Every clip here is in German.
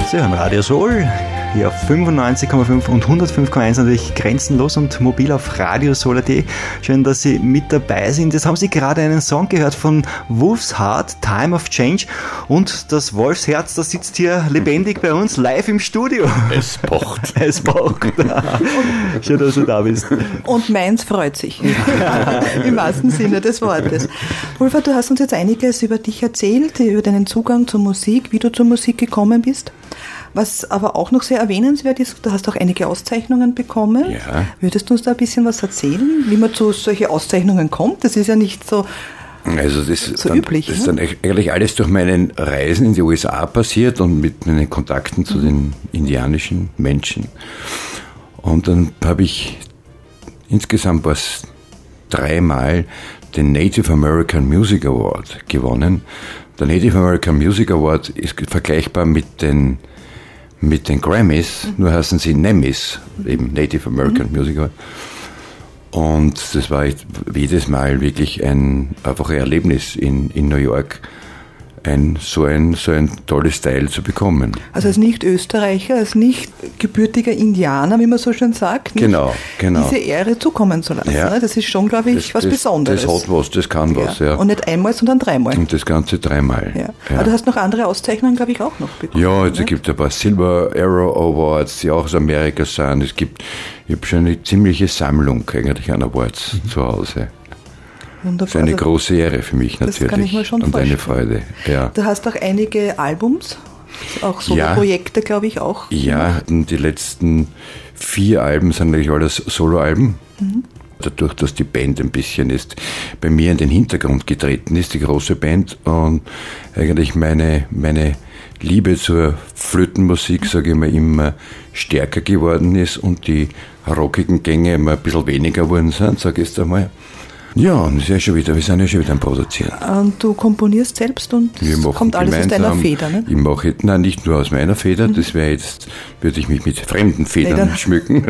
Sie hören Radio Soul hier auf 95,5 und 105,1 natürlich grenzenlos und mobil auf radiosoul.at. Schön, dass Sie mit dabei sind. Jetzt haben Sie gerade einen Song gehört von Wolf's Heart, Time of Change, und das Wolfsherz, das sitzt hier lebendig bei uns live im Studio. Es pocht. Es pocht. Schön, dass du da bist. Und meins freut sich. Im wahrsten Sinne des Wortes. Wolfhard, du hast uns jetzt einiges über dich erzählt, über deinen Zugang zur Musik, wie du zur Musik gekommen bist. Was aber auch noch sehr erwähnenswert ist, du hast auch einige Auszeichnungen bekommen. Ja. Würdest du uns da ein bisschen was erzählen, wie man zu solchen Auszeichnungen kommt? Das ist ja nicht so, also das so üblich. Das ist dann eigentlich alles durch meine Reisen in die USA passiert und mit meinen Kontakten zu den indianischen Menschen. Und dann habe ich insgesamt dreimal den Native American Music Award gewonnen. Der Native American Music Award ist vergleichbar mit den Grammys, nur heißen sie NAMMYs, eben Native American Music Award. Und das war jedes Mal wirklich einfach ein Erlebnis in New York, so ein tolles Teil zu bekommen. Also als Nicht-Österreicher, als nicht gebürtiger Indianer, wie man so schön sagt, genau. diese Ehre zukommen zu lassen. Ja. Das ist schon, glaube ich, was Besonderes. Das hat was, das kann was. Ja. Und nicht einmal, sondern dreimal. Und das Ganze dreimal. Ja. Aber du hast noch andere Auszeichnungen, glaube ich, auch noch bekommen. Ja, es gibt ein paar Silver Arrow Awards, die auch aus Amerika sind. Ich habe schon eine ziemliche Sammlung eigentlich an Awards zu Hause. Wunderbar. Das ist eine große Ehre für mich natürlich. Das kann ich mir schon und vorstellen. eine Freude. Ja. Du hast auch einige Albums, auch Solo-Projekte, glaube ich, auch. Ja, die letzten 4 Alben sind eigentlich alles Soloalben. Dadurch, dass die Band ein bisschen ist bei mir in den Hintergrund getreten ist, die große Band, und eigentlich meine Liebe zur Flötenmusik, sage ich mal, immer stärker geworden ist und die rockigen Gänge immer ein bisschen weniger geworden sind, sage ich jetzt einmal. Ja, und wir sind ja schon wieder am Produzieren. Und du komponierst selbst und es kommt alles aus deiner Feder, ne? Ich mache, nein, nicht nur aus meiner Feder, das würde ich mich mit fremden Federn schmücken.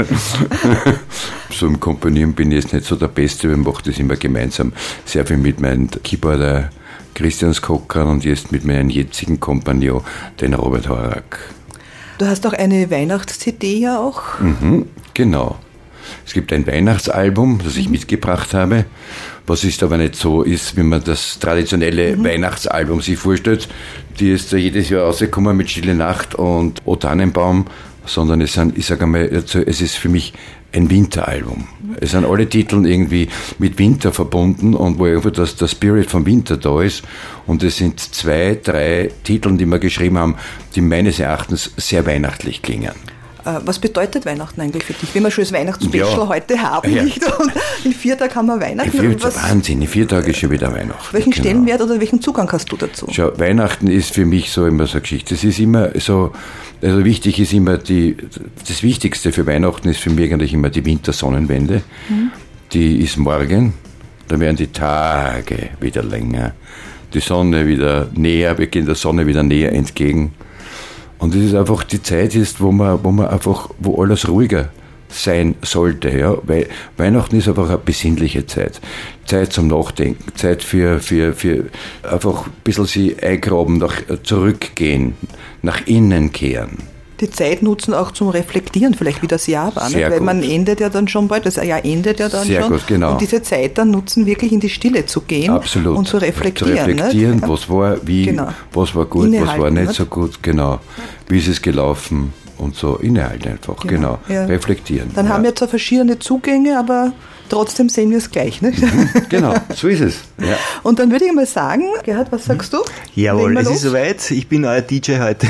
So im Komponieren bin ich jetzt nicht so der Beste, wir machen das immer gemeinsam. Sehr viel mit meinem Keyboarder Christian Skocker und jetzt mit meinem jetzigen Kompagnon, den Robert Horak. Du hast auch eine Weihnachts-CD ja auch. Genau. Es gibt ein Weihnachtsalbum, das ich mitgebracht habe, was ist aber nicht so ist, wie man das traditionelle Weihnachtsalbum sich vorstellt. Die ist jedes Jahr rausgekommen mit Stille Nacht und O Tannenbaum, sondern es ist für mich ein Winteralbum. Es sind alle Titel irgendwie mit Winter verbunden und wo einfach der Spirit vom Winter da ist. Und es sind 2, 3 Titel, die wir geschrieben haben, die meines Erachtens sehr weihnachtlich klingen. Was bedeutet Weihnachten eigentlich für dich? Wenn wir schon das Weihnachtsspecial heute haben, nicht? Und in 4 Tagen haben wir Weihnachten. Wahnsinn, in 4 Tagen ist schon wieder Weihnachten. Welchen Stellenwert oder welchen Zugang hast du dazu? Schau, Weihnachten ist für mich so immer so eine Geschichte. Das ist immer so, also wichtig ist immer das Wichtigste für Weihnachten ist für mich eigentlich immer die Wintersonnenwende. Die ist morgen, da werden die Tage wieder länger, die Sonne wieder näher, wir gehen der Sonne wieder näher entgegen. Und es ist einfach die Zeit ist, wo alles ruhiger sein sollte, ja, weil Weihnachten ist einfach eine besinnliche Zeit. Zeit zum Nachdenken, Zeit für einfach ein bisschen sich eingraben, zurückgehen, nach innen kehren. Die Zeit nutzen auch zum Reflektieren, vielleicht wie das Jahr war, weil man endet ja dann schon bald, das Jahr endet ja dann sehr schon. Gut, genau. Und diese Zeit dann nutzen, wirklich in die Stille zu gehen. Absolut. Und zu reflektieren. Nicht? Was war, was war gut, was war nicht so gut, genau. Wie ist es gelaufen und so innehalten einfach, genau. Ja. Reflektieren. Dann haben wir zwar verschiedene Zugänge, aber trotzdem sehen wir es gleich, nicht? Genau, so ist es. Ja. Und dann würde ich mal sagen, Gerhard, was sagst du? Jawohl, es ist soweit. Ich bin euer DJ heute.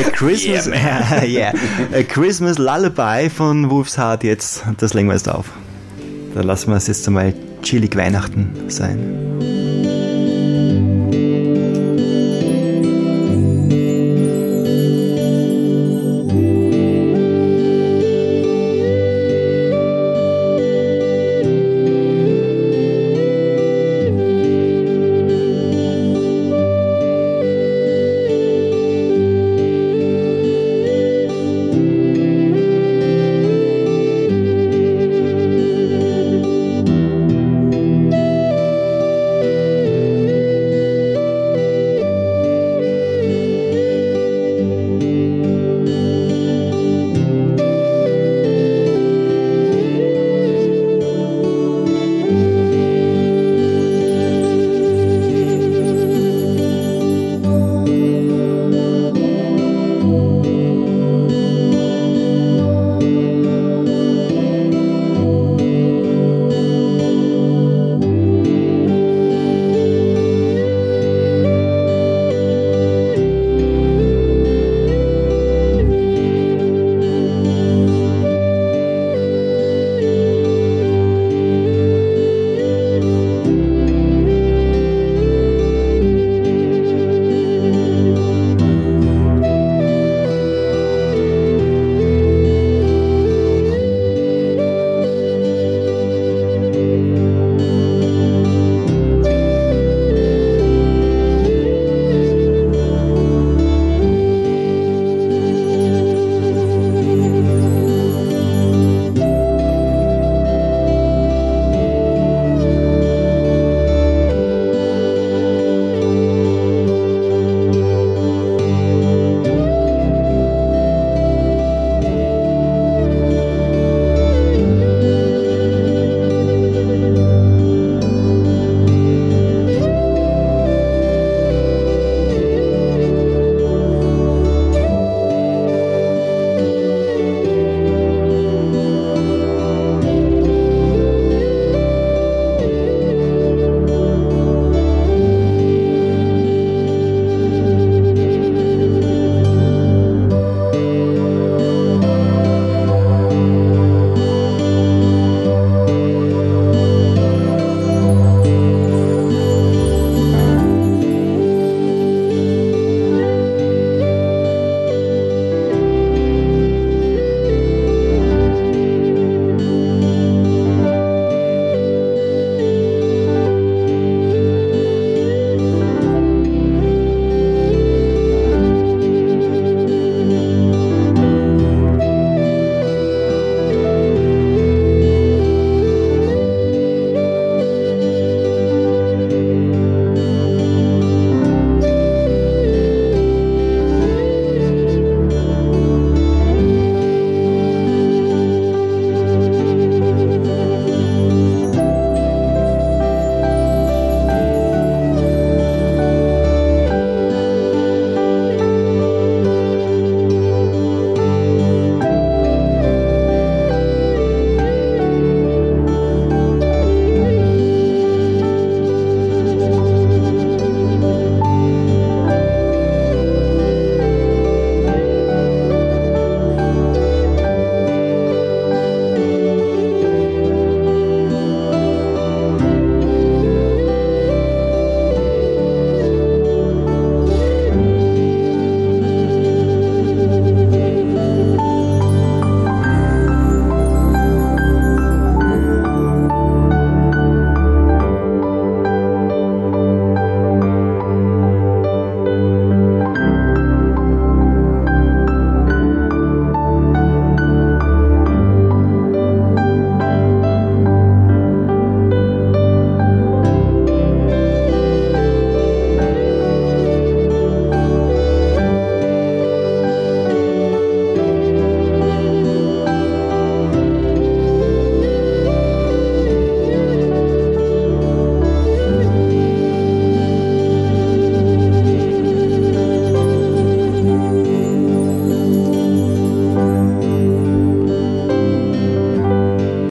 A Christmas Lullaby von Wolf's Heart jetzt. Das legen wir jetzt auf. Da lassen wir es jetzt einmal chillig Weihnachten sein.